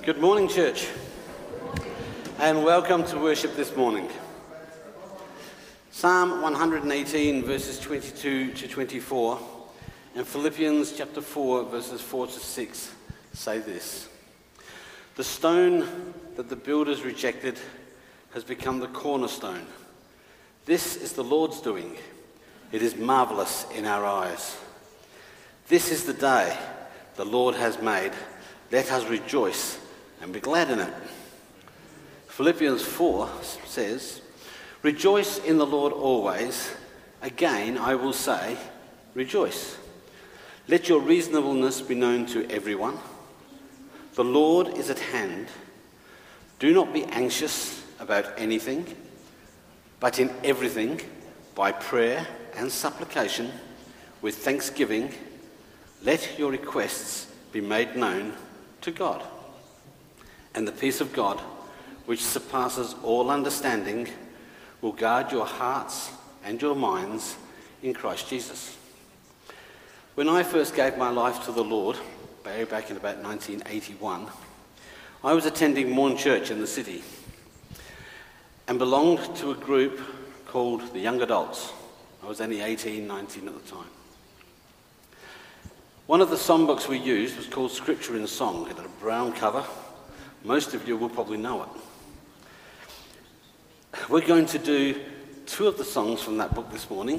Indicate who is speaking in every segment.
Speaker 1: Good morning, church, and welcome to worship this morning. Psalm 118, verses 22 to 24, and Philippians chapter 4, verses 4 to 6 say this: "The stone that the builders rejected has become the cornerstone. This is the Lord's doing. It is marvelous in our eyes. This is the day the Lord has made. Let us rejoice and be glad in it." Philippians 4 says, "Rejoice in the Lord always. Again, I will say, rejoice. Let your reasonableness be known to everyone. The Lord is at hand. Do not be anxious about anything, but in everything, by prayer and supplication, with thanksgiving, let your requests be made known to God. And the peace of God, which surpasses all understanding, will guard your hearts and your minds in Christ Jesus." When I first gave my life to the Lord, back in about 1981, I was attending Morn Church in the city and belonged to a group called the Young Adults. I was only 18, 19 at the time. One of the songbooks we used was called Scripture in Song. It had a brown cover. Most of you will probably know it. We're going to do two of the songs from that book this morning,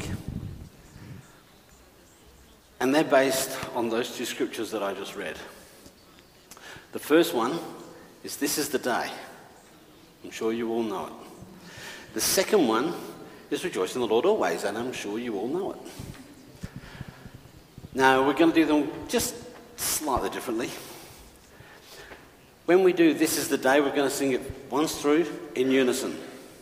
Speaker 1: and they're based on those two scriptures that I just read. The first one is "This is the Day." I'm sure you all know it. The second one is "Rejoice in the Lord always," and I'm sure you all know it. Now, we're going to do them just slightly differently. When we do "This is the Day," we're going to sing it once through in unison.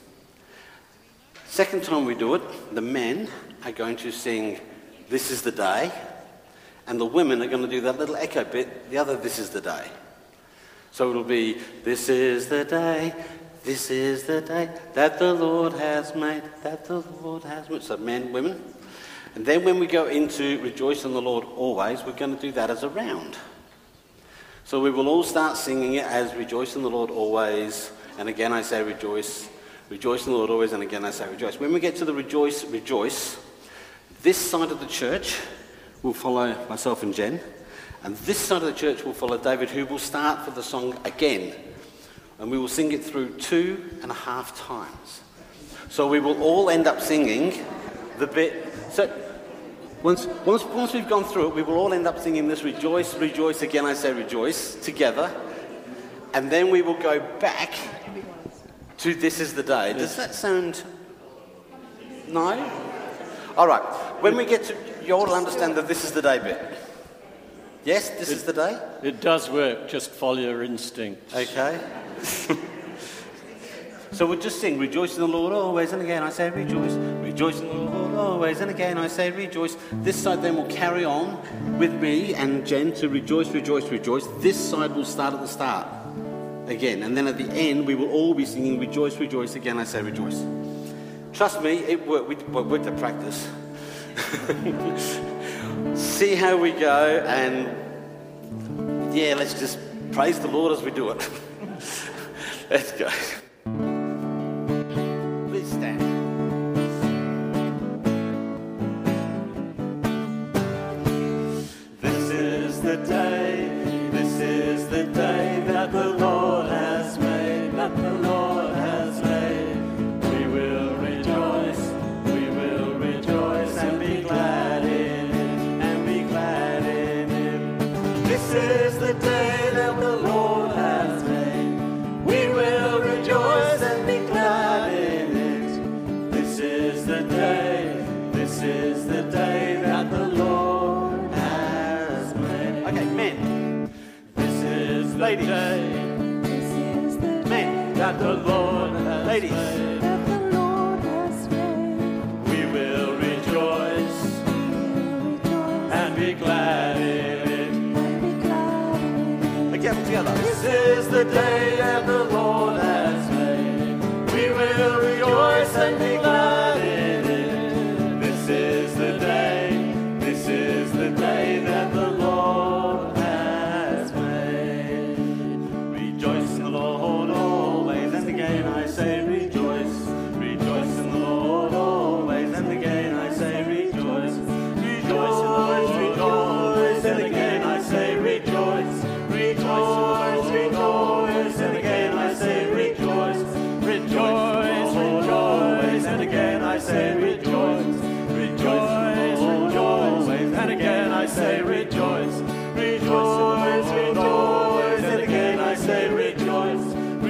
Speaker 1: Second time we do it, the men are going to sing "This is the Day," and the women are going to do that little echo bit, the other "This is the Day." So it'll be "This is the day, this is the day that the Lord has made, that the Lord has made." So men, women. And then when we go into "Rejoice in the Lord always," we're going to do that as a round. So we will all start singing it as "Rejoice in the Lord always," and again I say "Rejoice." "Rejoice in the Lord always," and again I say "Rejoice." When we get to the "Rejoice, rejoice," this side of the church will follow myself and Jen, and this side of the church will follow David, who will start for the song again, and we will sing it through 2.5 times. So we will all end up singing the bit. So once we've gone through it, we will all end up singing this "Rejoice, rejoice," again I say "Rejoice," together, and then we will go back to "This is the Day." Does that sound... No? All right. When we get to... You all understand the "This is the Day" bit? Yes, this is the day?
Speaker 2: It does work. Just follow your instincts.
Speaker 1: Okay. So we'll just sing "Rejoice in the Lord always," and again I say "Rejoice. Rejoice in the Lord always," and again I say "Rejoice." This side then will carry on with me and Jen to "Rejoice, rejoice, rejoice." This side will start at the start again, and then at the end we will all be singing "Rejoice, rejoice," again I say "Rejoice." Trust me, it worked. We worked at practice. See how we go, and yeah, let's just praise the Lord as we do it. Let's go. Please stand.
Speaker 3: This is the day that the Lord has made, that the Lord has made. We will rejoice and be glad in it, and be glad in it. This is the day that the Lord has made. We will rejoice and be glad in it. This is the day that the Lord has made.
Speaker 1: Okay, men.
Speaker 3: This is the
Speaker 1: Ladies.
Speaker 3: day
Speaker 1: Men.
Speaker 3: that the Lord has
Speaker 1: Ladies.
Speaker 3: made.
Speaker 4: that the Lord has made.
Speaker 3: We will rejoice and be glad in it.
Speaker 4: And be glad in it.
Speaker 1: Again, together.
Speaker 3: This is the day that the Lord has made. We will rejoice and be glad in it. This is the day that the Lord has made.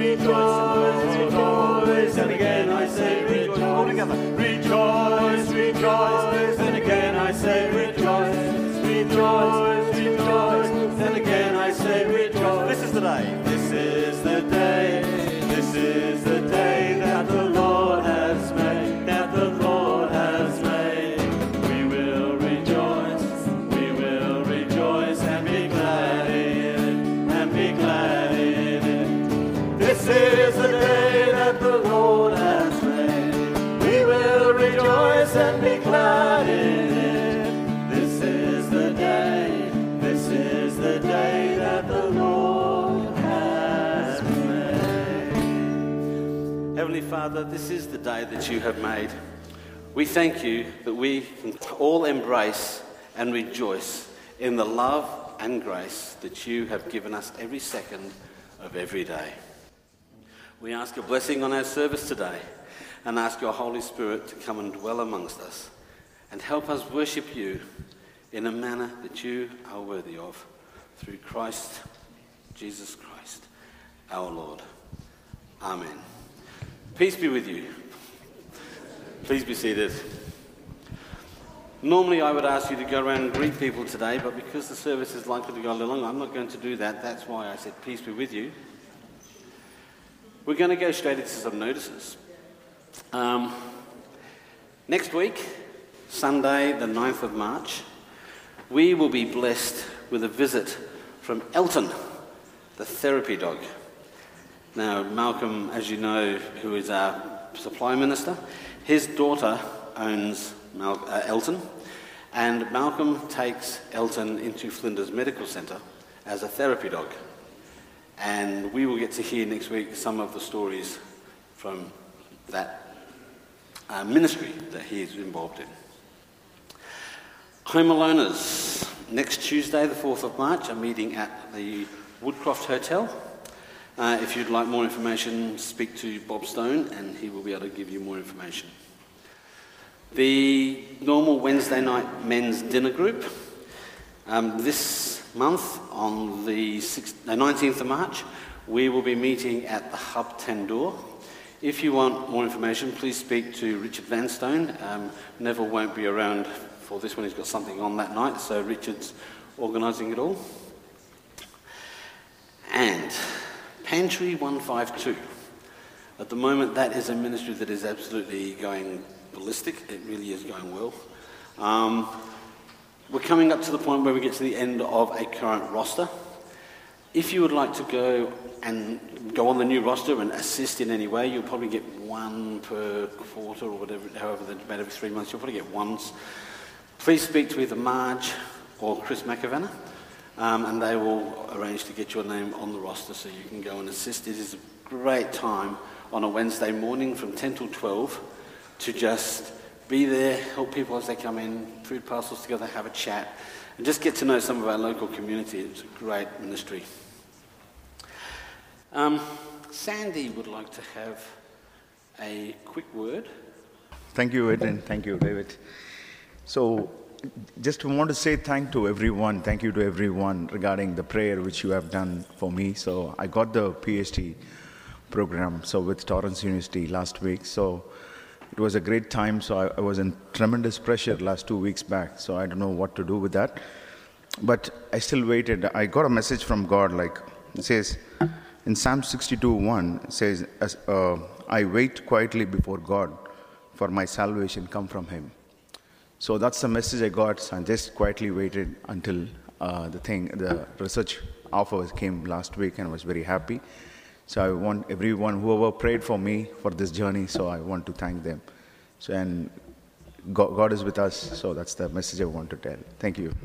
Speaker 3: rejoice, rejoice, and again I say rejoice. All together. Rejoice, rejoice, and again I say rejoice. Rejoice, rejoice, and again I say rejoice. This is the day. This is the day. This is the day that the Lord has made. That the Lord has made. We will rejoice. We will rejoice and be glad in it. And be glad in it. This is the day that the Lord has made. We will rejoice and be glad in it. This is the day. This is the day that the Lord has made.
Speaker 1: Heavenly Father, this is the day that you have made. We thank you that we can all embrace and rejoice in the love and grace that you have given us every second of every day. We ask your blessing on our service today and ask your Holy Spirit to come and dwell amongst us and help us worship you in a manner that you are worthy of, through Christ, Jesus Christ, our Lord. Amen. Peace be with you. Please be seated. Normally I would ask you to go around and greet people today, but because the service is likely to go a little longer, I'm not going to do that. That's why I said peace be with you. We're going to go straight into some notices. Next week, Sunday the 9th of March, we will be blessed with a visit from Elton, the therapy dog. Now, Malcolm, as you know, who is our supply minister, his daughter owns Elton, and Malcolm takes Elton into Flinders Medical Centre as a therapy dog. And we will get to hear next week some of the stories from that ministry that he is involved in. Home Aloners, next Tuesday, the 4th of March, a meeting at the Woodcroft Hotel. If you'd like more information, speak to Bob Stone and he will be able to give you more information. The normal Wednesday night men's dinner group. This month, on the 19th of March, we will be meeting at the Hub Tandoor. If you want more information, please speak to Richard Vanstone. Neville won't be around for this one, he's got something on that night, so Richard's organising it all. And Pantry 152. At the moment, that is a ministry that is absolutely going ballistic. It really is going well. We're coming up to the point where we get to the end of a current roster. If you would like to go on the new roster and assist in any way, you'll probably get one per quarter or whatever, however, about every 3 months, you'll probably get once. Please speak to either Marge or Chris McAvanna, and they will arrange to get your name on the roster so you can go and assist. It is a great time on a Wednesday morning from 10 till 12 to just be there, help people as they come in, food parcels together, have a chat, and just get to know some of our local community. It's a great ministry. Sandy would like to have a quick word.
Speaker 5: Thank you, Ed, and thank you, David. So, just want to say thank you to everyone regarding the prayer which you have done for me. So, I got the PhD program with Torrance University last week. So, it was a great time. So, I was in tremendous pressure last 2 weeks back. So, I don't know what to do with that. But I still waited. I got a message from God, like it says in Psalm 62:1, it says, I wait quietly before God, for my salvation come from Him. So that's the message I got. So I just quietly waited until the research offer came last week, and I was very happy. So I want everyone, whoever prayed for me for this journey, so I want to thank them. So, and God is with us. So that's the message I want to tell. Thank you.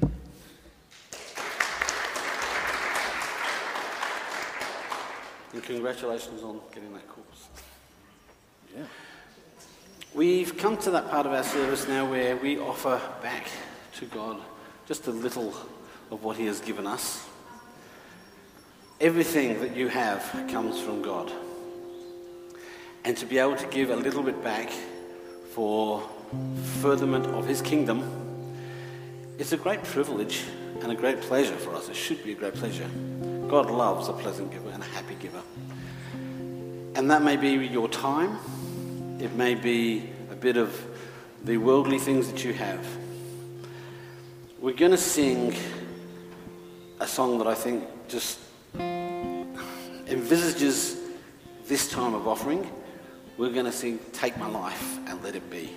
Speaker 1: And congratulations on getting that course. Yeah. We've come to that part of our service now where we offer back to God just a little of what He has given us. Everything that you have comes from God. And to be able to give a little bit back for furtherment of His kingdom, it's a great privilege and a great pleasure for us. It should be a great pleasure. God loves a pleasant giver and a happy giver. And that may be your time. It may be a bit of the worldly things that you have. We're going to sing a song that I think just envisages this time of offering. We're going to sing Take My Life and Let It Be.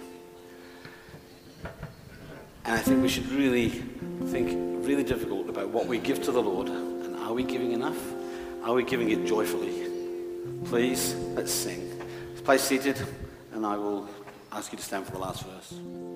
Speaker 1: And I think we should really think really difficult about what we give to the Lord. And are we giving enough? Are we giving it joyfully? Please, let's sing. Let's play seated, and I will ask you to stand for the last verse.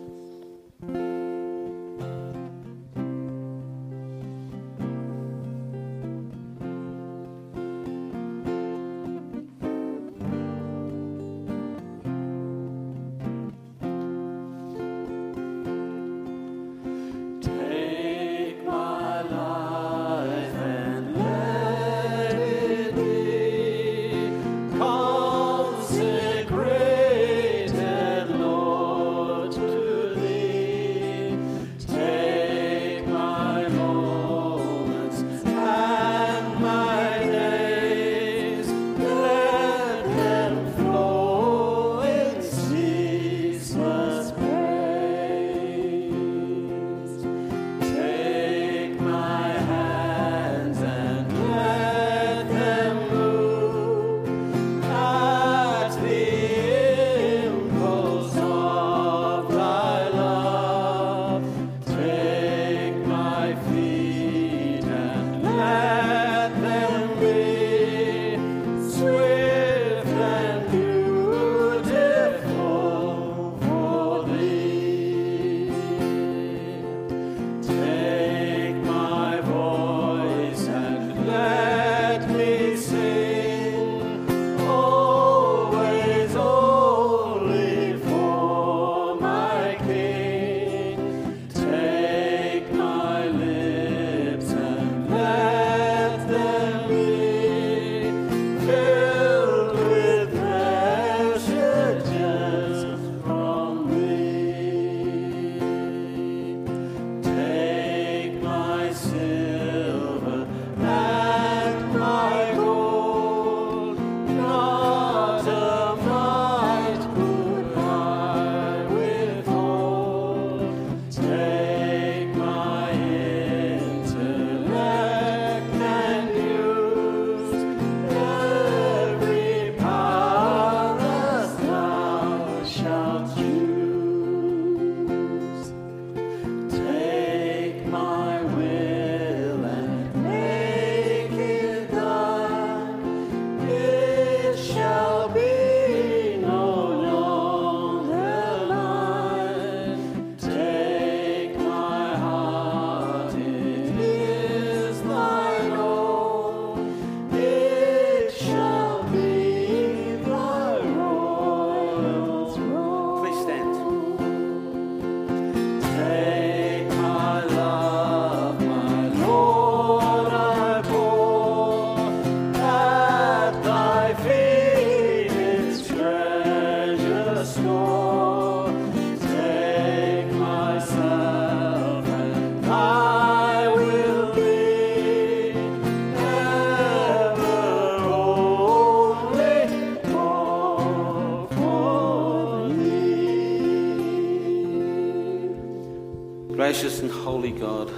Speaker 1: Gracious and holy God,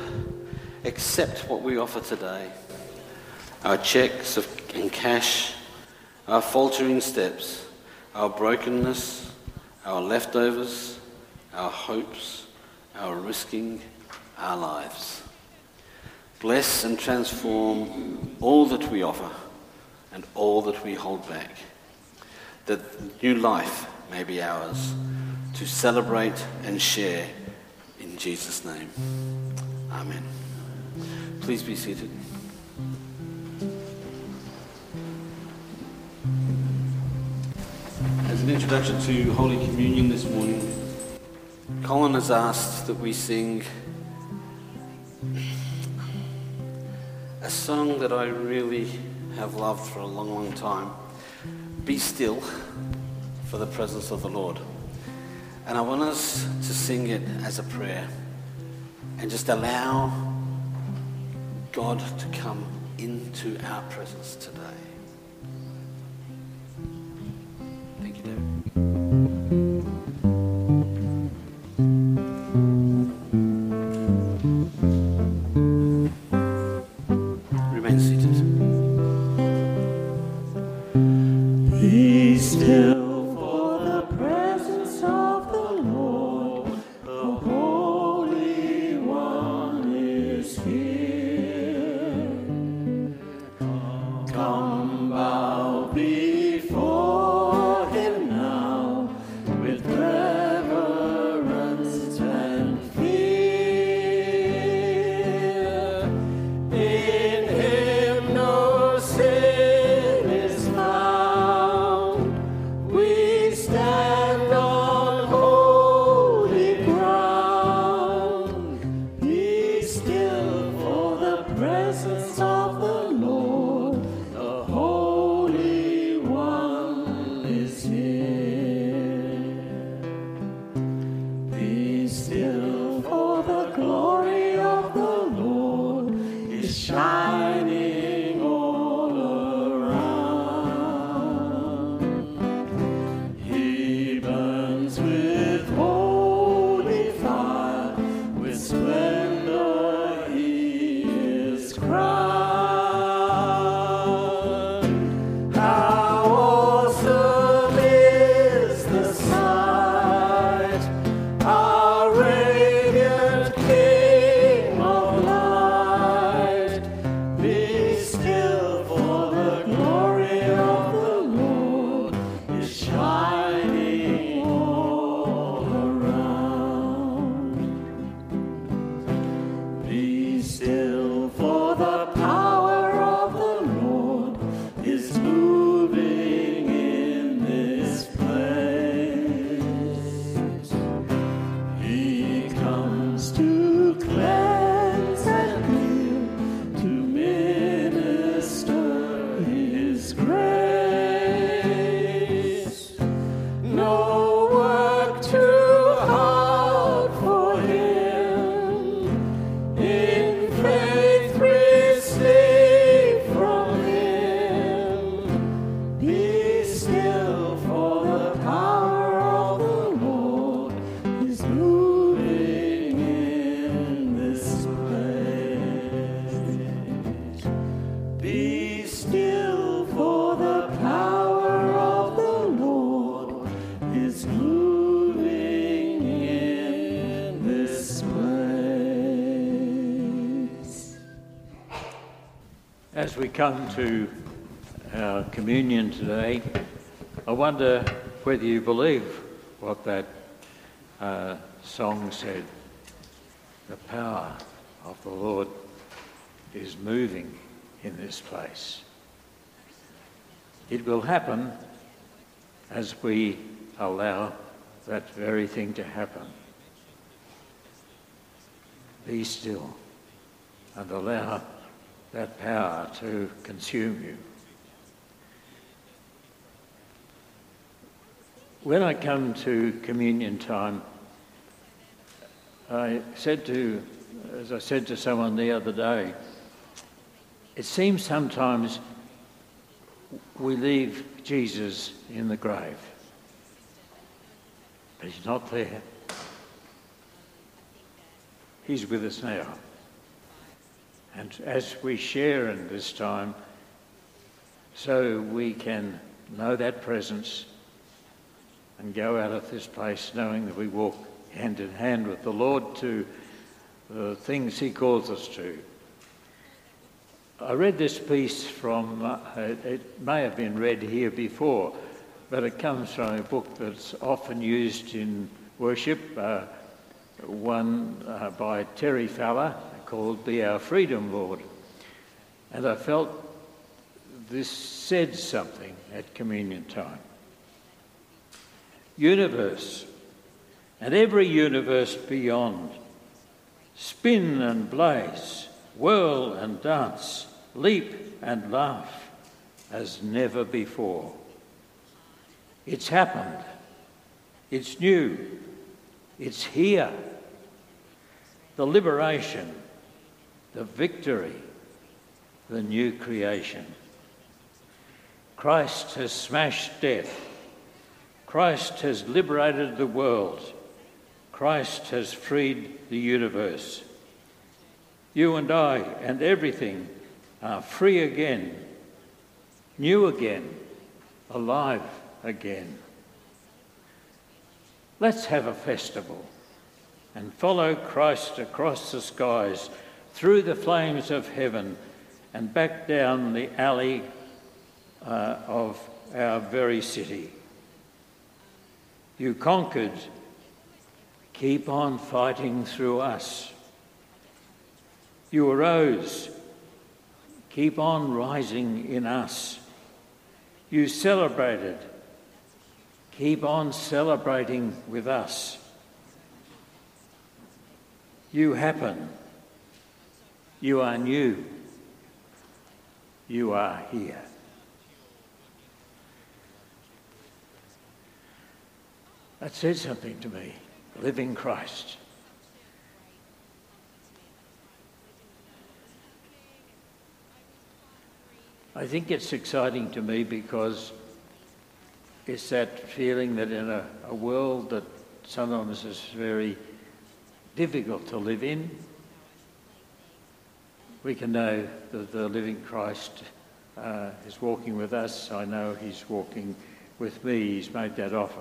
Speaker 1: accept what we offer today. Our checks and cash, our faltering steps, our brokenness, our leftovers, our hopes, our risking, our lives. Bless and transform all that we offer and all that we hold back, that new life may be ours to celebrate and share in Jesus' name. Amen. Please be seated. As an introduction to Holy Communion this morning, Colin has asked that we sing a song that I really have loved for a long, long time. Be still for the presence of the Lord. And I want us to sing it as a prayer and just allow God to come into our presence today.
Speaker 3: Be still for the presence of the Lord, the Holy One is here. Come bow before him now with reverence and fear. In him no sin is found. We stand on holy ground. Be still for the presence of the Lord. The Holy One is here. Be still for the glory of the Lord is shining all around. He burns with holy fire, with splendor he is crowned. How awesome is the sight, our radiant King of light. Be still for the glory of the Lord is shining all around. Be still for the power of the Lord is moving in this place. He comes to cleanse and heal, to minister his grace. No work too hard for him. In faith receive from him. Be still for the power of the Lord is moving in this place. Be still for the power of the Lord is moving in this place.
Speaker 2: As we come to our communion today, I wonder whether you believe what that song said. The power of the Lord is moving in this place. It will happen as we allow that very thing to happen. Be still and allow that power to consume you. When I come to communion time, as I said to someone the other day, it seems sometimes we leave Jesus in the grave, but he's not there. He's with us now. And as we share in this time, so we can know that presence and go out of this place knowing that we walk hand in hand with the Lord to the things he calls us to. I read this piece from, it may have been read here before, but it comes from a book that's often used in worship, one by Terry Fowler called Be Our Freedom, Lord. And I felt this said something at communion time. Universe, and every universe beyond, spin and blaze, whirl and dance, leap and laugh as never before. It's happened. It's new. It's here. The liberation, the victory, the new creation. Christ has smashed death. Christ has liberated the world. Christ has freed the universe. You and I and everything are free again, new again, alive again. Let's have a festival and follow Christ across the skies, through the flames of heaven, and back down the alley of our very city. You conquered. Keep on fighting through us. You arose. Keep on rising in us. You celebrated. Keep on celebrating with us. You happen. You are new. You are here. That said something to me. Living Christ. I think it's exciting to me because it's that feeling that in a world that sometimes is very difficult to live in, we can know that the living Christ is walking with us. I know he's walking with me. He's made that offer.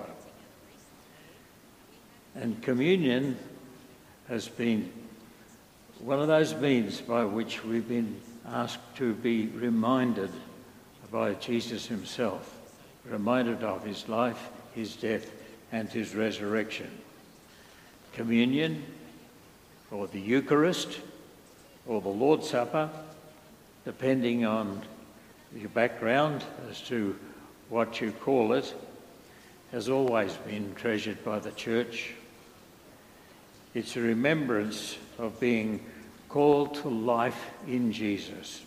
Speaker 2: And communion has been one of those means by which we've been asked to be reminded by Jesus himself, reminded of his life, his death, and his resurrection. Communion, or the Eucharist, or the Lord's Supper, depending on your background as to what you call it, has always been treasured by the Church. It's a remembrance of being called to life in Jesus,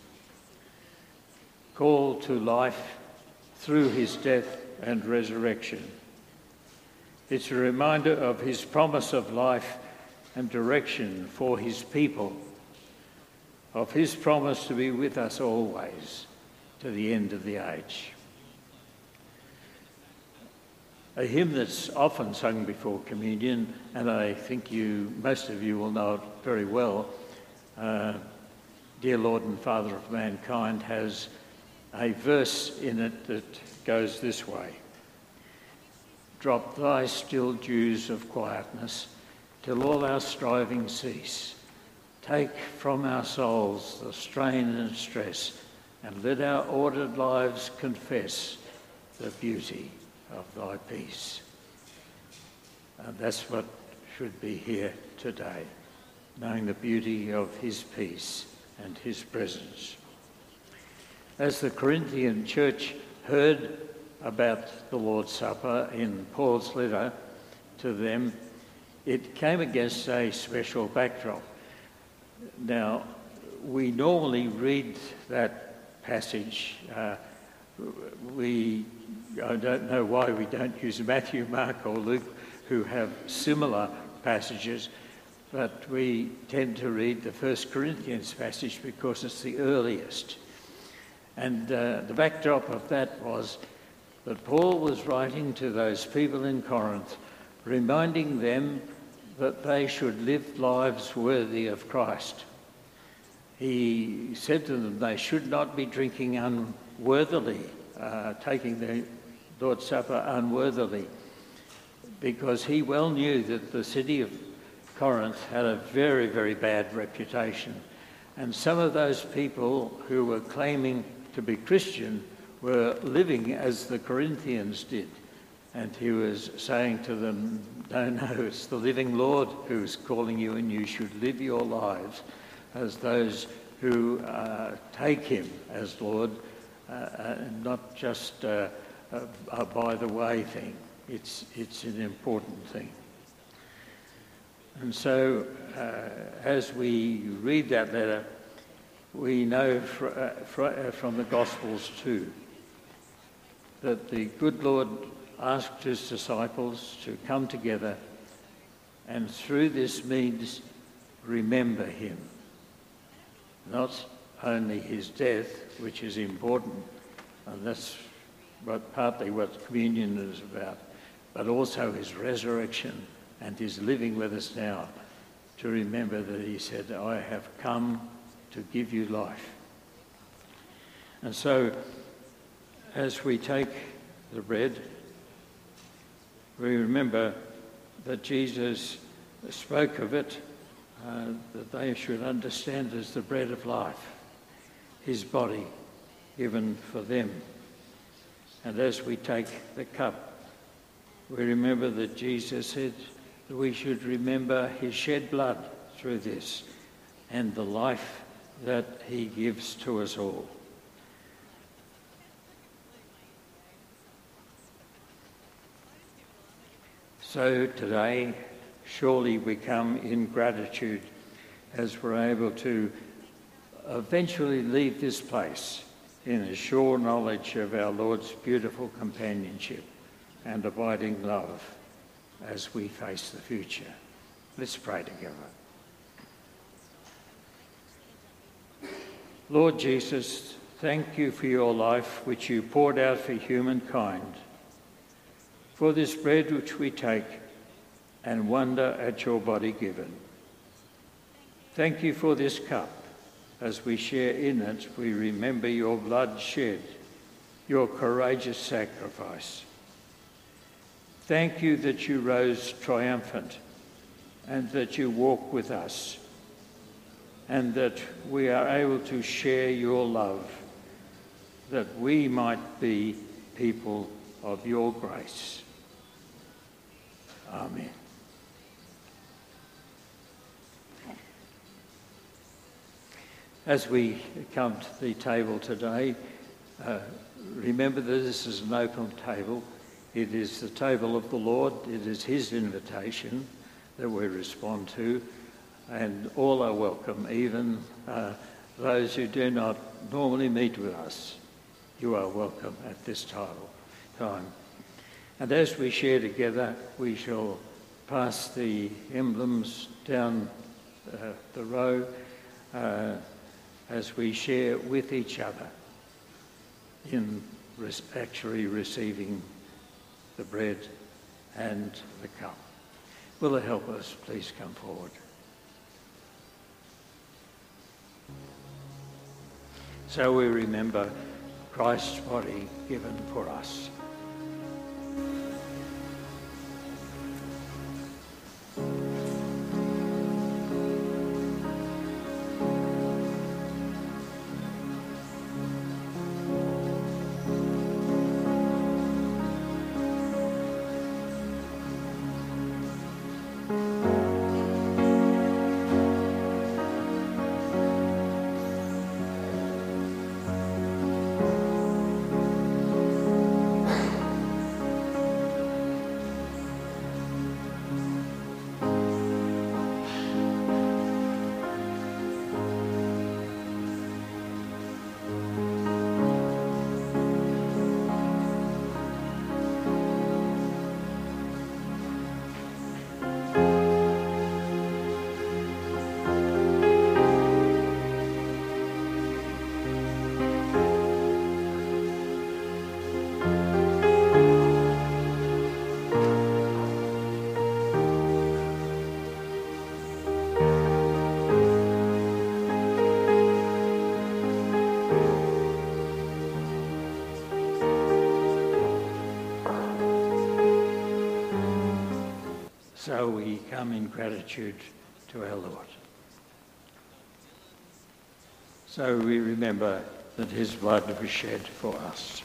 Speaker 2: called to life through his death and resurrection. It's a reminder of his promise of life and direction for his people, of his promise to be with us always to the end of the age. A hymn that's often sung before communion, and I think most of you will know it very well, Dear Lord and Father of Mankind, has a verse in it that goes this way. Drop thy still dews of quietness till all our striving cease. Take from our souls the strain and stress, and let our ordered lives confess the beauty of thy peace. And that's what should be here today, knowing the beauty of his peace and his presence. As the Corinthian church heard about the Lord's Supper in Paul's letter to them, it came against a special backdrop. Now, we normally read that passage. I don't know why we don't use Matthew, Mark or Luke, who have similar passages, but we tend to read the 1 Corinthians passage because it's the earliest. And the backdrop of that was that Paul was writing to those people in Corinth, reminding them that they should live lives worthy of Christ. He said to them they should not be drinking unworthily, taking the Lord's Supper unworthily, because he well knew that the city of Corinth had a very, very bad reputation. And some of those people who were claiming to be Christian were living as the Corinthians did. And he was saying to them, no, it's the living Lord who's calling you, and you should live your lives as those who take him as Lord, and not just a by-the-way thing. It's an important thing. And so as we read that letter, we know from the Gospels too that the good Lord asked his disciples to come together and through this means remember him. Not only his death, which is important, and that's partly what communion is about, but also his resurrection and his living with us now, to remember that he said, I have come to give you life. And so, as we take the bread, we remember that Jesus spoke of it, that they should understand as the bread of life, his body given for them. And as we take the cup, we remember that Jesus said that we should remember his shed blood through this and the life that he gives to us all. So today, surely we come in gratitude as we're able to eventually leave this place in a sure knowledge of our Lord's beautiful companionship and abiding love as we face the future. Let's pray together. Lord Jesus, thank you for your life which you poured out for humankind, for this bread which we take and wonder at your body given. Thank you for this cup. As we share in it, we remember your blood shed, your courageous sacrifice. Thank you that you rose triumphant and that you walk with us, and that we are able to share your love, that we might be people of your grace. Amen. As we come to the table today, remember that this is an open table. It is the table of the Lord. It is his invitation that we respond to, and all are welcome, even those who do not normally meet with us. You are welcome at this time. And as we share together, we shall pass the emblems down the row as we share with each other in actually receiving the bread and the cup. Will the helpers please come forward? So we remember Christ's body given for us. So we come in gratitude to our Lord. So we remember that his blood was shed for us.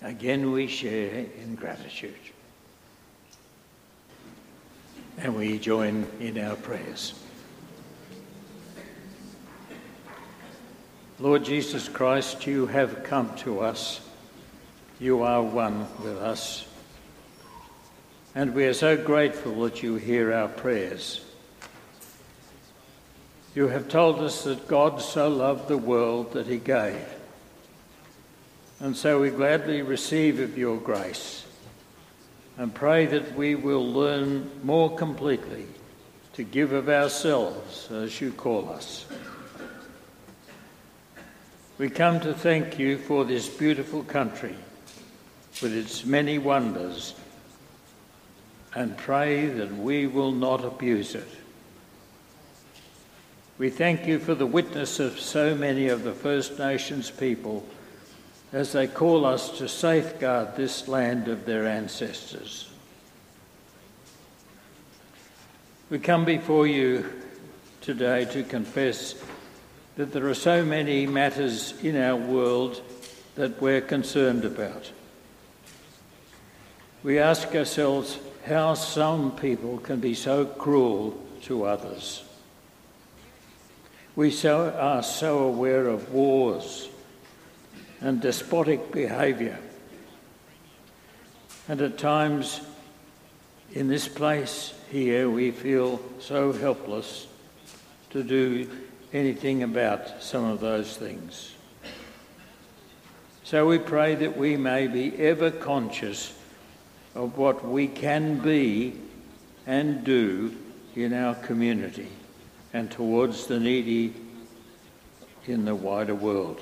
Speaker 2: Again we share in gratitude. And we join in our prayers. Lord Jesus Christ, you have come to us. You are one with us. And we are so grateful that you hear our prayers. You have told us that God so loved the world that he gave. And so we gladly receive of your grace and pray that we will learn more completely to give of ourselves as you call us. We come to thank you for this beautiful country with its many wonders and pray that we will not abuse it. We thank you for the witness of so many of the First Nations people as they call us to safeguard this land of their ancestors. We come before you today to confess that there are so many matters in our world that we're concerned about. We ask ourselves how some people can be so cruel to others. We are so aware of wars and despotic behaviour. And at times in this place here we feel so helpless to do anything about some of those things. So we pray that we may be ever conscious of what we can be and do in our community and towards the needy in the wider world.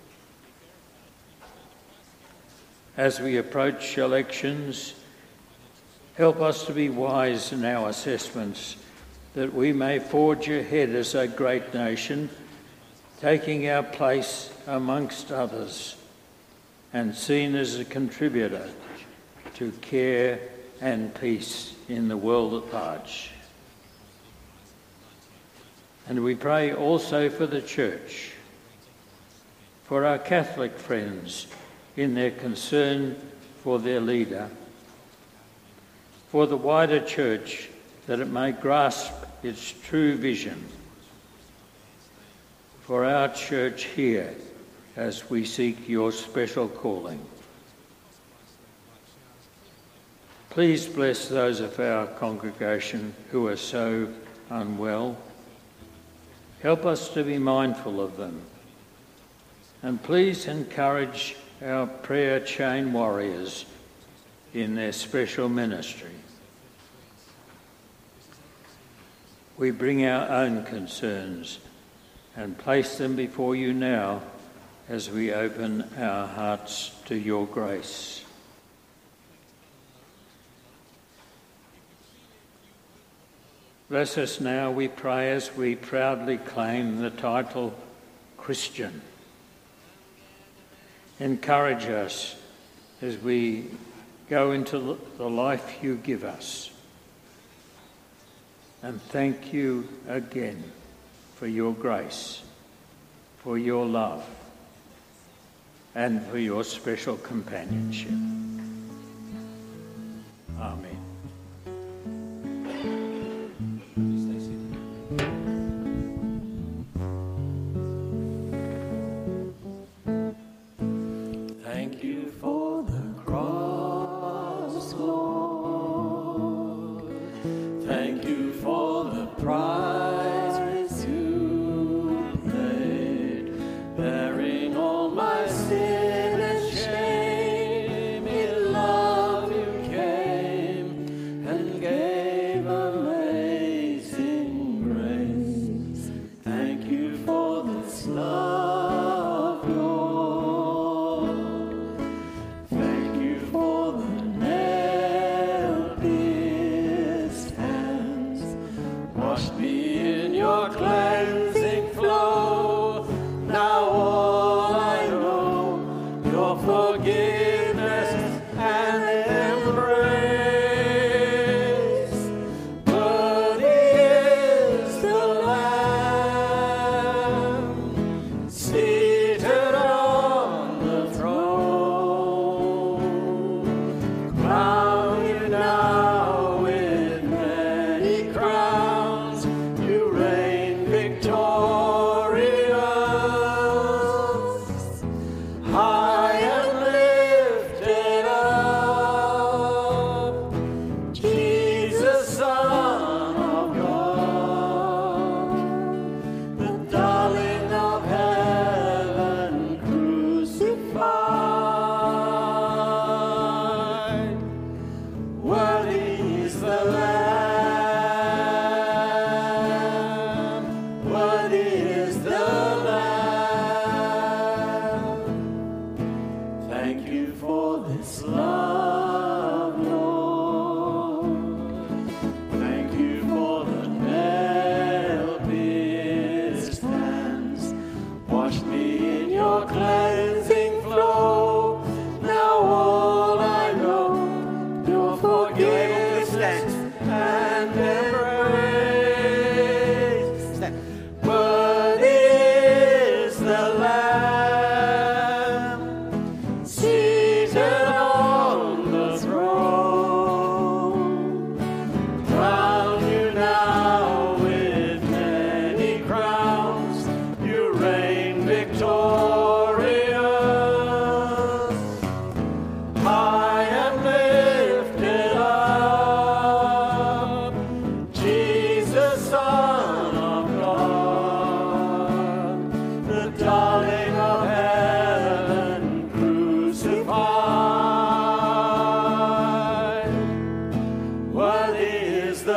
Speaker 2: As we approach elections, help us to be wise in our assessments, that we may forge ahead as a great nation, taking our place amongst others and seen as a contributor to care and peace in the world at large. And we pray also for the Church, for our Catholic friends in their concern for their leader, for the wider Church that it may grasp its true vision, for our Church here as we seek your special calling. Please bless those of our congregation who are so unwell. Help us to be mindful of them. And please encourage our prayer chain warriors in their special ministry. We bring our own concerns and place them before you now as we open our hearts to your grace. Bless us now, we pray, as we proudly claim the title Christian. Encourage us as we go into the life you give us. And thank you again for your grace, for your love, and for your special companionship. Amen.
Speaker 3: Thank you for the cross, Lord. Thank you for the price you paid, bearing all my sin and shame. In love you came and gave amazing grace. Thank you for this love, Lord. its love, Lord. Thank you for the nail-pierced hands. Wash me in your cleansing flow. Now all I know, your forgiveness and embrace. Worthy is the Lamb seated on the throne. Crown you now with many crowns. You reign victorious. High and lifted up, Jesus, Son of God, the darling of heaven, crucified. Worthy is the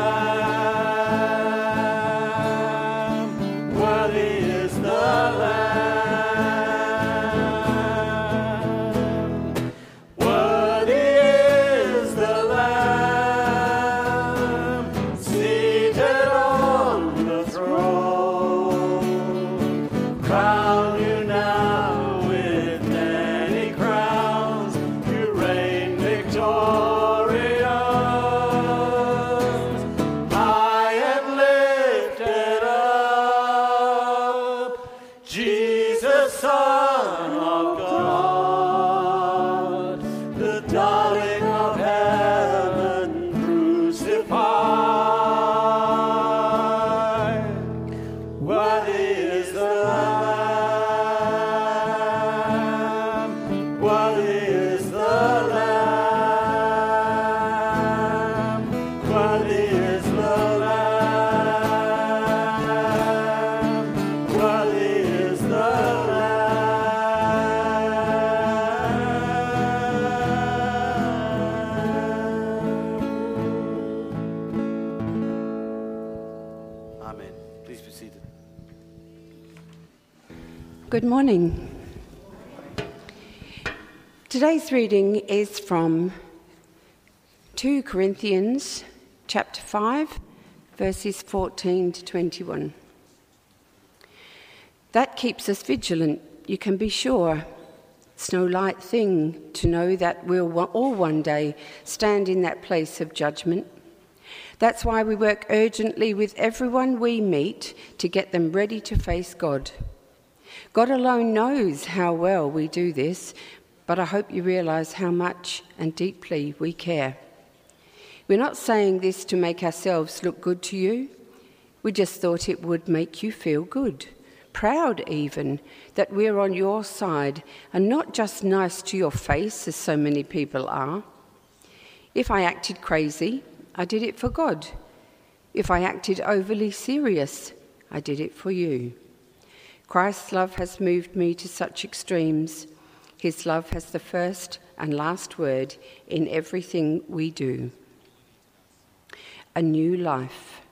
Speaker 3: Lamb, worthy is the Lamb, worthy is the Lamb, seated on the throne. Crown you now with many crowns. You reign victorious. High and lifted up, Jesus, Son of God, the darling of heaven, crucified. Worthy is the Lamb, worthy is the Lamb, worthy is the Lamb, worthy is the Lamb.
Speaker 1: Amen. Please be seated.
Speaker 6: Good morning. Today's reading is from 2 Corinthians chapter 5, verses 14 to 21. That keeps us vigilant, you can be sure. It's no light thing to know that we'll all one day stand in that place of judgment. That's why we work urgently with everyone we meet to get them ready to face God. God alone knows how well we do this, but I hope you realise how much and deeply we care. We're not saying this to make ourselves look good to you. We just thought it would make you feel good, proud even, that we're on your side and not just nice to your face as so many people are. If I acted crazy, I did it for God. If I acted overly serious, I did it for you. Christ's love has moved me to such extremes. His love has the first and last word in everything we do. A new life.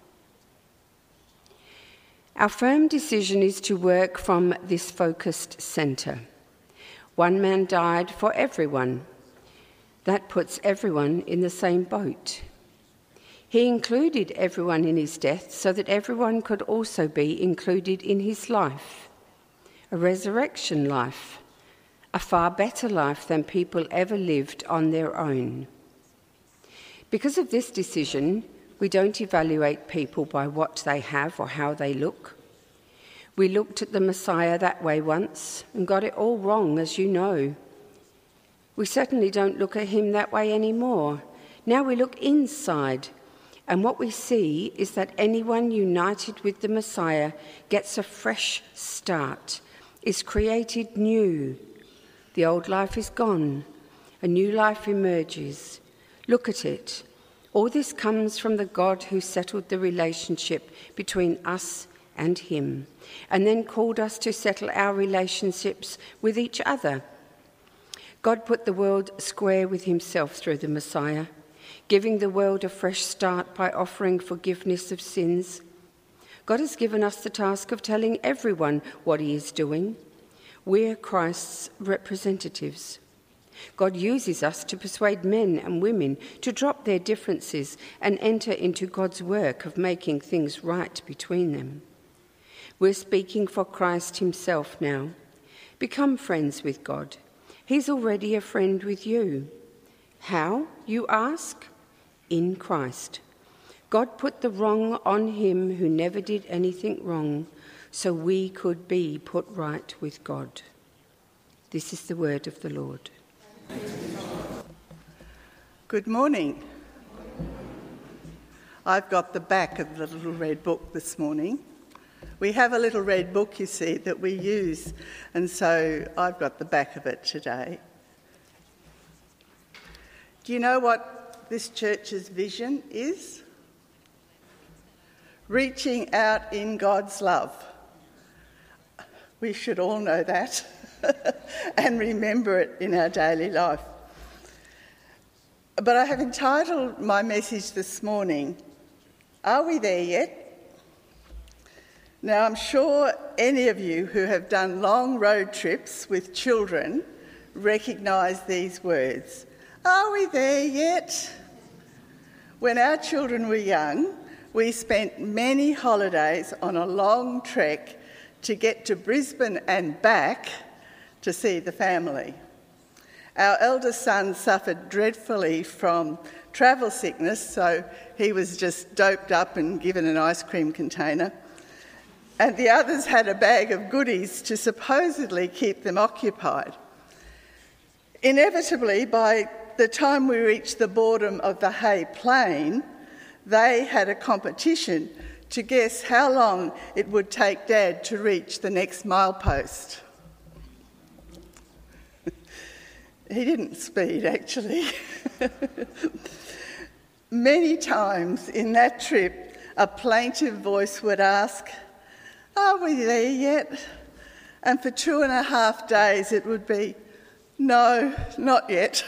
Speaker 6: Our firm decision is to work from this focused centre. One man died for everyone. That puts everyone in the same boat. He included everyone in his death so that everyone could also be included in his life. A resurrection life, a far better life than people ever lived on their own. Because of this decision, we don't evaluate people by what they have or how they look. We looked at the Messiah that way once and got it all wrong, as you know. We certainly don't look at him that way anymore. Now we look inside, and what we see is that anyone united with the Messiah gets a fresh start, is created new. The old life is gone. A new life emerges. Look at it. All this comes from the God who settled the relationship between us and him, and then called us to settle our relationships with each other. God put the world square with himself through the Messiah, giving the world a fresh start by offering forgiveness of sins. God has given us the task of telling everyone what he is doing. We're Christ's representatives. God uses us to persuade men and women to drop their differences and enter into God's work of making things right between them. We're speaking for Christ himself now. Become friends with God. He's already a friend with you. How, you ask? In Christ. God put the wrong on him who never did anything wrong, so we could be put right with God. This is the word of the Lord.
Speaker 7: Good morning. I've got the back of the little red book this morning. We have a little red book, you see, that we use, and so I've got the back of it today. Do you know what this church's vision is? Reaching out in God's love. We should all know that and remember it in our daily life. But I have entitled my message this morning, Are We There Yet? Now, I'm sure any of you who have done long road trips with children recognise these words. Are we there yet? When our children were young, we spent many holidays on a long trek to get to Brisbane and back to see the family. Our eldest son suffered dreadfully from travel sickness, so he was just doped up and given an ice cream container. And the others had a bag of goodies to supposedly keep them occupied. Inevitably, by the time we reached the boredom of the Hay Plain, they had a competition to guess how long it would take Dad to reach the next milepost. He didn't speed, actually. Many times in that trip, a plaintive voice would ask, Are we there yet? And for 2.5 days it would be, No, not yet.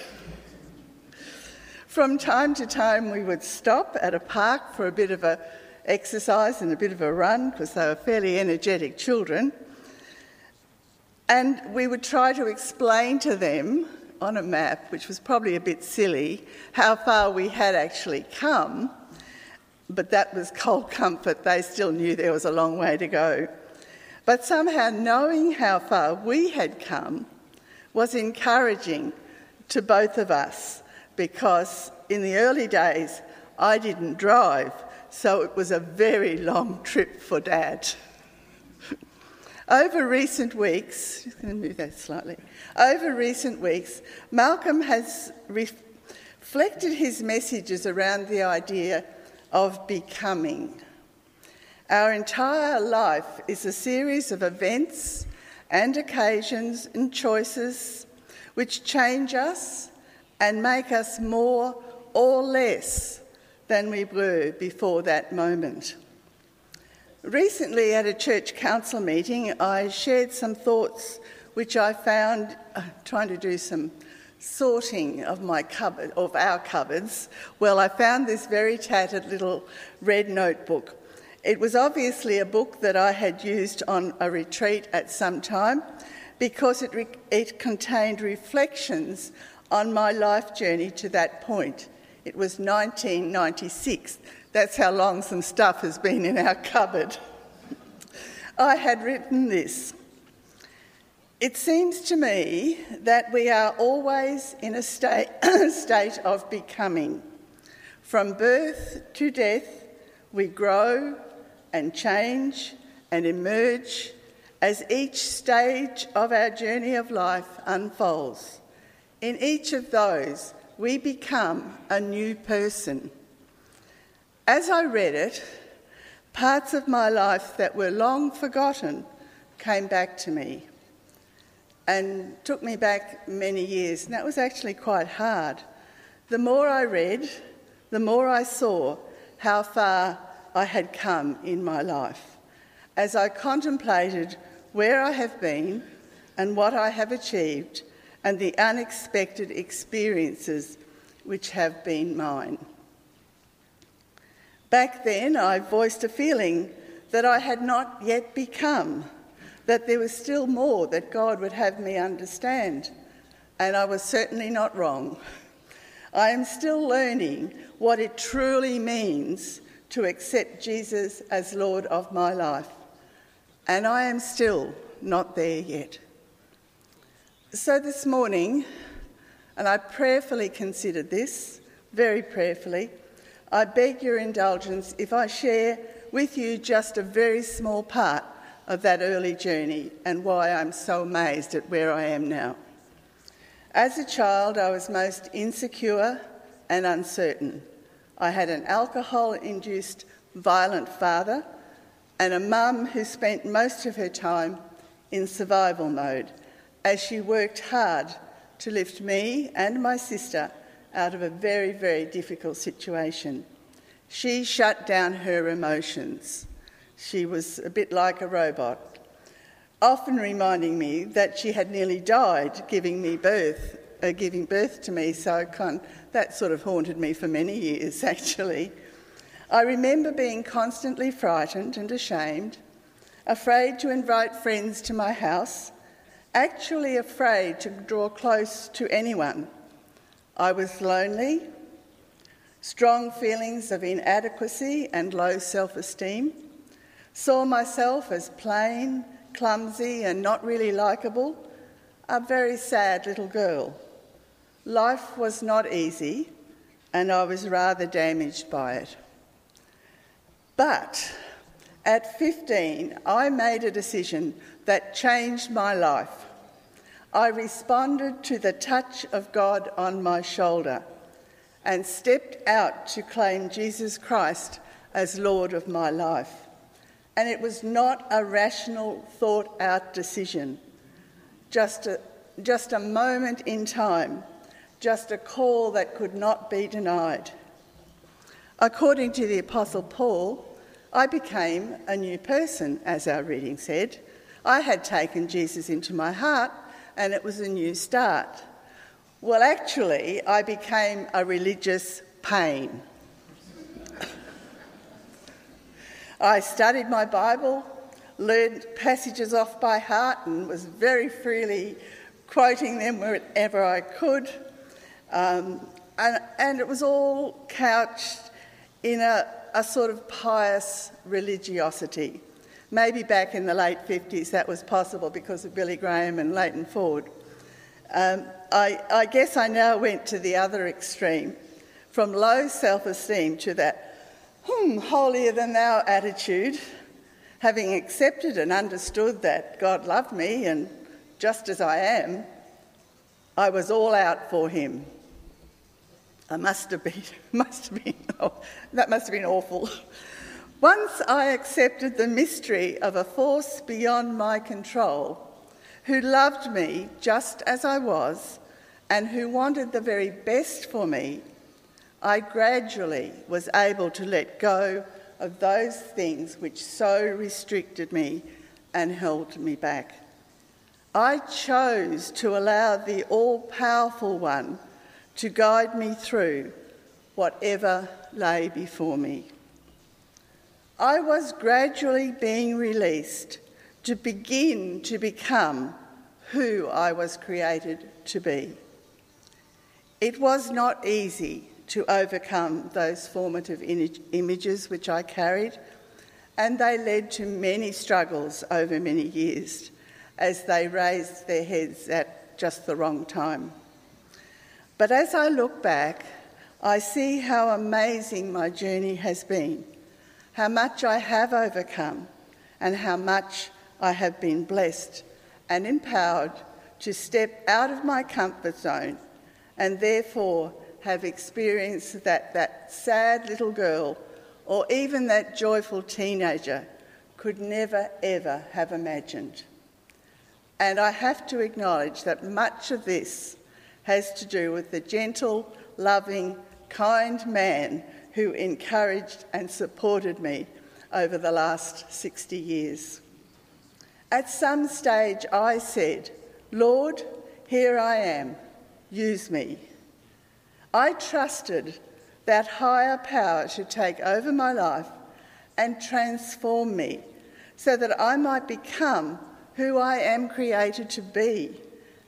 Speaker 7: From time to time we would stop at a park for a bit of a exercise and a bit of a run because they were fairly energetic children. And we would try to explain to them on a map, which was probably a bit silly, how far we had actually come. But that was cold comfort. They still knew there was a long way to go. But somehow knowing how far we had come was encouraging to both of us because in the early days I didn't drive, so it was a very long trip for Dad. Over recent weeks, just going to move that slightly. Over recent weeks, Malcolm has reflected his messages around the idea of becoming. Our entire life is a series of events and occasions and choices which change us and make us more or less than we were before that moment. Recently at a church council meeting, I shared some thoughts which I found, trying to do some sorting of our cupboards. Well, I found this very tattered little red notebook. It was obviously a book that I had used on a retreat at some time because it contained reflections on my life journey to that point. It was 1996. That's how long some stuff has been in our cupboard. I had written this. It seems to me that we are always in a state of becoming. From birth to death, we grow and change and emerge as each stage of our journey of life unfolds. In each of those, we become a new person. As I read it, parts of my life that were long forgotten came back to me and took me back many years, and that was actually quite hard. The more I read, the more I saw how far I had come in my life as I contemplated where I have been and what I have achieved and the unexpected experiences which have been mine. Back then, I voiced a feeling that I had not yet become, that there was still more that God would have me understand, and I was certainly not wrong. I am still learning what it truly means to accept Jesus as Lord of my life, and I am still not there yet. So this morning, and I prayerfully considered this, very prayerfully, I beg your indulgence if I share with you just a very small part of that early journey and why I'm so amazed at where I am now. As a child, I was most insecure and uncertain. I had an alcohol-induced violent father and a mum who spent most of her time in survival mode as she worked hard to lift me and my sister out of a very, very difficult situation. She shut down her emotions. She was a bit like a robot, often reminding me that she had nearly died giving birth to me, so that sort of haunted me for many years, actually. I remember being constantly frightened and ashamed, afraid to invite friends to my house, actually afraid to draw close to anyone. I was lonely, strong feelings of inadequacy and low self-esteem, saw myself as plain, clumsy and not really likeable, a very sad little girl. Life was not easy and I was rather damaged by it. But at 15, I made a decision that changed my life. I responded to the touch of God on my shoulder and stepped out to claim Jesus Christ as Lord of my life. And it was not a rational, thought-out decision, just a moment in time, just a call that could not be denied. According to the Apostle Paul, I became a new person, as our reading said. I had taken Jesus into my heart, and it was a new start. Well, actually, I became a religious pain. I studied my Bible, learned passages off by heart and was very freely quoting them wherever I could. And it was all couched in a sort of pious religiosity. Maybe back in the late 50s that was possible because of Billy Graham and Leighton Ford. I guess I now went to the other extreme, from low self-esteem to that holier-than-thou attitude, having accepted and understood that God loved me and just as I am, I was all out for him. That must have been awful. Once I accepted the mystery of a force beyond my control, who loved me just as I was and who wanted the very best for me, I gradually was able to let go of those things which so restricted me and held me back. I chose to allow the all-powerful one to guide me through whatever lay before me. I was gradually being released to begin to become who I was created to be. It was not easy to overcome those formative images which I carried, and they led to many struggles over many years as they raised their heads at just the wrong time. But as I look back, I see how amazing my journey has been, how much I have overcome, and how much I have been blessed and empowered to step out of my comfort zone and therefore have experienced that sad little girl or even that joyful teenager could never, ever have imagined. And I have to acknowledge that much of this has to do with the gentle, loving, kind man who encouraged and supported me over the last 60 years. At some stage I said, "Lord, here I am, use me." I trusted that higher power to take over my life and transform me so that I might become who I am created to be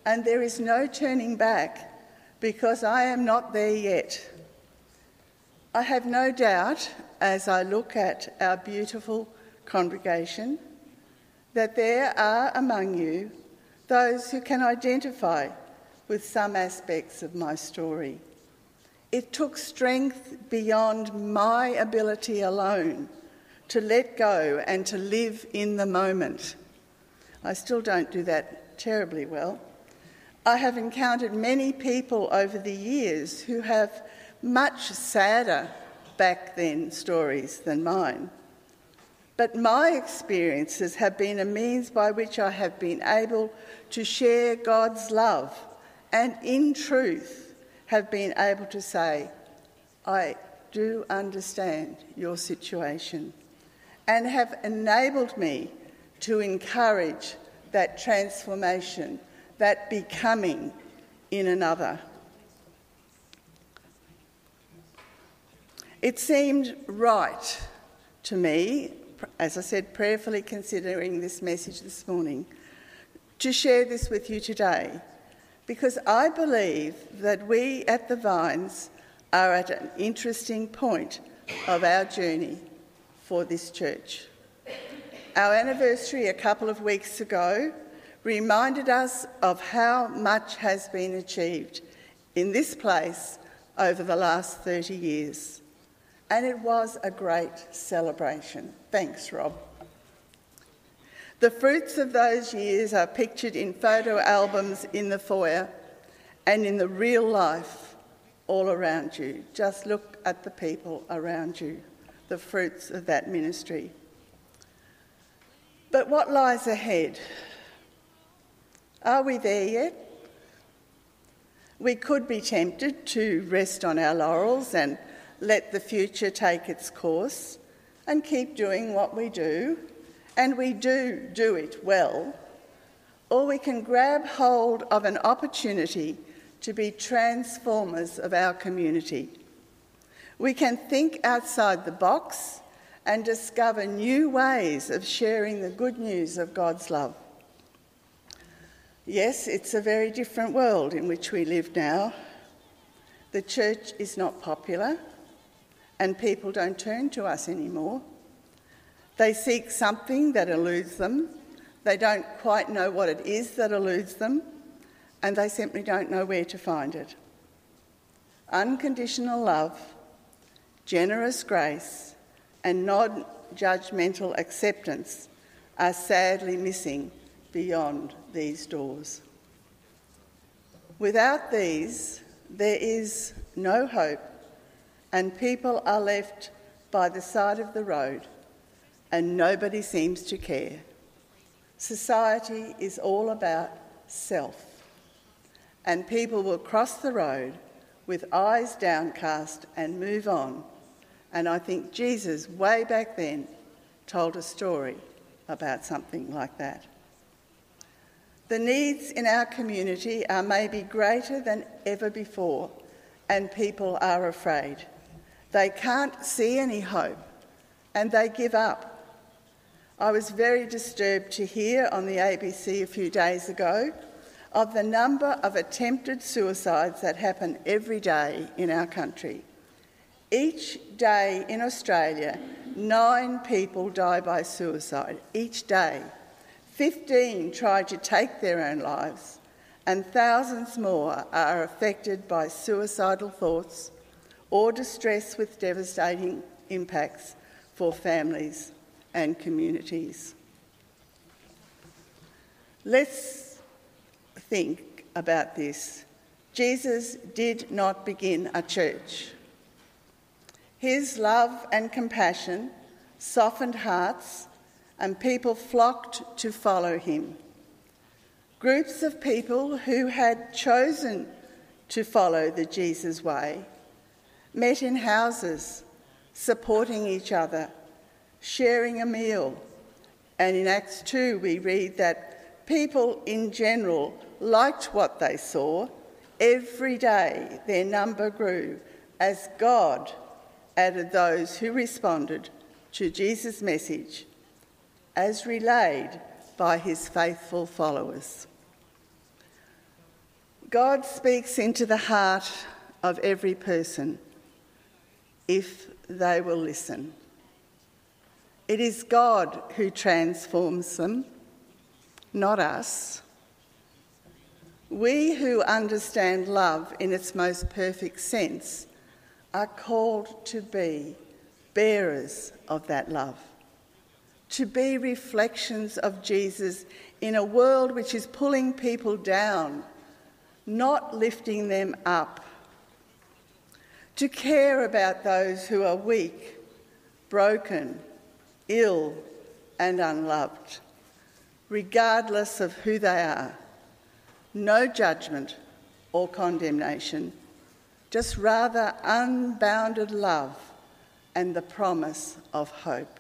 Speaker 7: and there is no turning back because I am not there yet. I have no doubt, as I look at our beautiful congregation, that there are among you those who can identify with some aspects of my story. It took strength beyond my ability alone to let go and to live in the moment. I still don't do that terribly well. I have encountered many people over the years who have much sadder back then stories than mine. But my experiences have been a means by which I have been able to share God's love and in truth have been able to say, I do understand your situation, and have enabled me to encourage that transformation, that becoming in another. It seemed right to me, as I said, prayerfully considering this message this morning, to share this with you today, because I believe that we at the Vines are at an interesting point of our journey for this church. Our anniversary a couple of weeks ago reminded us of how much has been achieved in this place over the last 30 years. And it was a great celebration. Thanks, Rob. The fruits of those years are pictured in photo albums in the foyer and in the real life all around you. Just look at the people around you, the fruits of that ministry. But what lies ahead? Are we there yet? We could be tempted to rest on our laurels and let the future take its course and keep doing what we do, and we do it well, or we can grab hold of an opportunity to be transformers of our community. We can think outside the box and discover new ways of sharing the good news of God's love. Yes, it's a very different world in which we live now. The church is not popular, and people don't turn to us anymore. They seek something that eludes them. They don't quite know what it is that eludes them, and they simply don't know where to find it. Unconditional love, generous grace, and non-judgmental acceptance are sadly missing beyond these doors. Without these, there is no hope, and people are left by the side of the road, and nobody seems to care. Society is all about self, and people will cross the road with eyes downcast and move on. And I think Jesus, way back then, told a story about something like that. The needs in our community are maybe greater than ever before, and people are afraid. They can't see any hope, and they give up. I was very disturbed to hear on the ABC a few days ago of the number of attempted suicides that happen every day in our country. Each day in Australia, 9 people die by suicide. Each day. 15 try to take their own lives, and thousands more are affected by suicidal thoughts or distress with devastating impacts for families and communities. Let's think about this. Jesus did not begin a church. His love and compassion softened hearts, and people flocked to follow him. Groups of people who had chosen to follow the Jesus way met in houses, supporting each other, sharing a meal. And in Acts 2 we read that people in general liked what they saw. Every day their number grew as God added those who responded to Jesus' message as relayed by his faithful followers. God speaks into the heart of every person if they will listen. It is God who transforms them, not us. We who understand love in its most perfect sense are called to be bearers of that love, to be reflections of Jesus in a world which is pulling people down, not lifting them up, to care about those who are weak, broken, ill and unloved, regardless of who they are. No judgment or condemnation, just rather unbounded love and the promise of hope.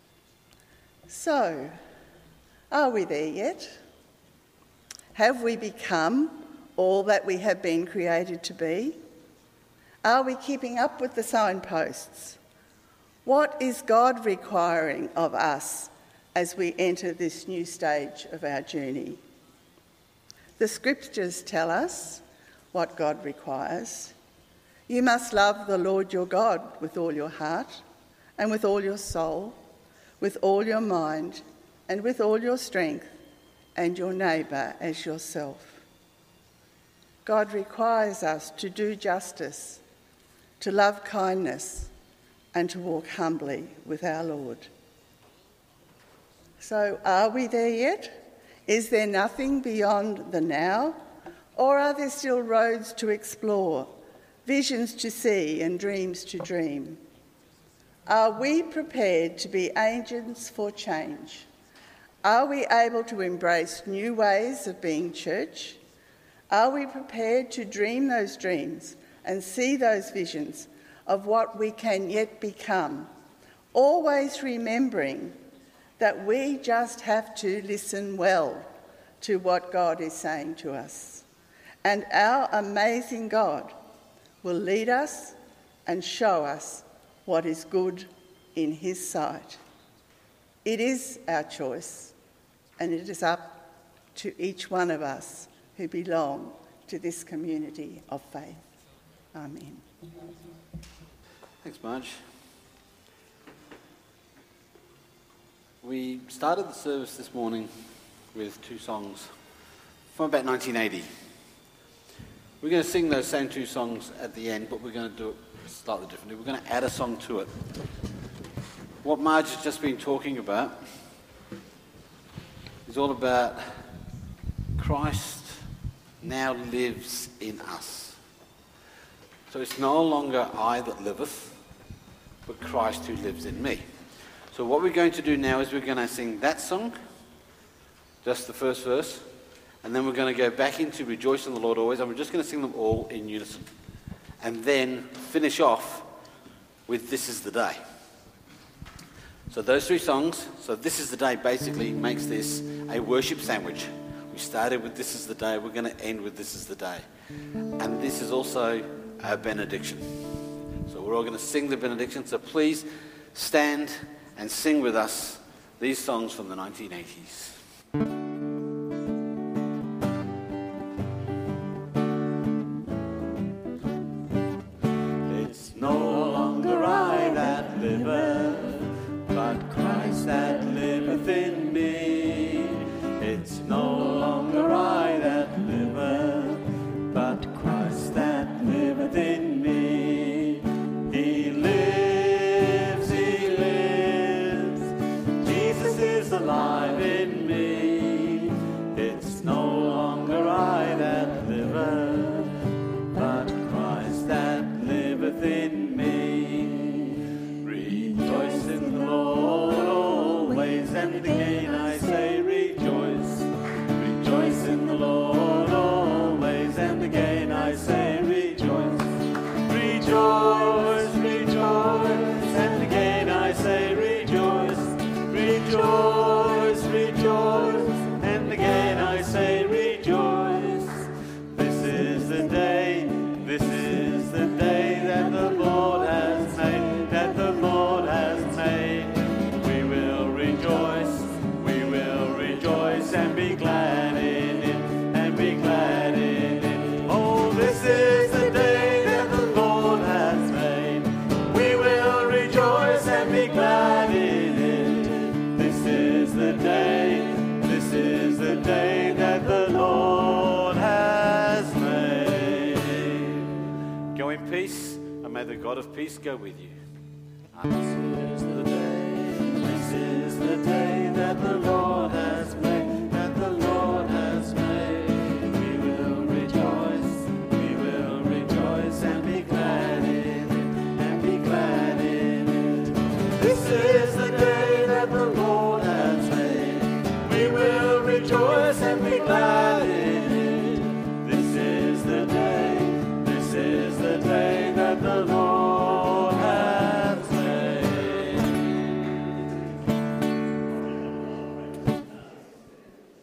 Speaker 7: So, are we there yet? Have we become all that we have been created to be? Are we keeping up with the signposts? What is God requiring of us as we enter this new stage of our journey? The scriptures tell us what God requires. You must love the Lord your God with all your heart and with all your soul, with all your mind and with all your strength, and your neighbour as yourself. God requires us to do justice, to love kindness, and to walk humbly with our Lord. So, are we there yet? Is there nothing beyond the now? Or are there still roads to explore, visions to see and dreams to dream? Are we prepared to be agents for change? Are we able to embrace new ways of being church? Are we prepared to dream those dreams and see those visions of what we can yet become, always remembering that we just have to listen well to what God is saying to us. And our amazing God will lead us and show us what is good in his sight. It is our choice, and it is up to each one of us who belong to this community of faith. Amen.
Speaker 1: Thanks, Marge. We started the service this morning with two songs from about 1980. We're going to sing those same two songs at the end, but we're going to do it slightly differently. We're going to add a song to it. What Marge has just been talking about is all about Christ now lives in us. So it's no longer I that liveth, but Christ who lives in me. So what we're going to do now is we're going to sing that song, just the first verse, and then we're going to go back into Rejoice in the Lord Always, and we're just going to sing them all in unison. And then finish off with This Is the Day. So those three songs, so This Is the Day basically makes this a worship sandwich. We started with This Is the Day, we're going to end with This Is the Day. And this is also a benediction. So we're all going to sing the benediction, so please stand and sing with us these songs from the 1980s.
Speaker 3: It's no longer I that liveth, but Christ that liveth in me. It's no longer I that liveth, but Christ that liveth in me. He lives, he lives. Jesus is alive in me. It's no longer I that liveth, but Christ that liveth in me. Rejoice in the Lord always, and again I say rejoice. Rejoice in the Lord always, and again I
Speaker 1: in peace, and may the God of peace go with you. Amen.
Speaker 3: This is the day that the Lord has made, that the Lord has made. We will rejoice and be glad in it, and be glad in it. This is the day that the Lord has made. We will rejoice and be glad in it.